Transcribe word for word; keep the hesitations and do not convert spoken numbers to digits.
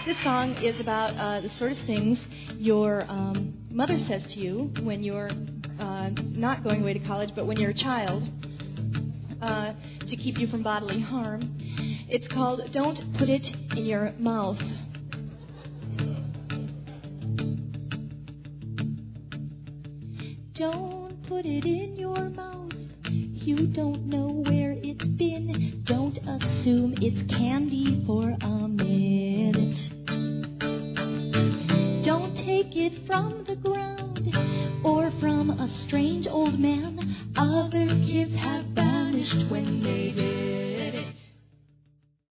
This song is about uh, the sort of things your um, mother says to you when you're uh, not going away to college, but when you're a child, uh, to keep you from bodily harm. It's called Don't Put It in Your Mouth. Don't put it in your mouth. You don't know where it's been. Don't assume it's candy for a minute. Don't take it from the ground or from a strange old man. Other kids have vanished when they did.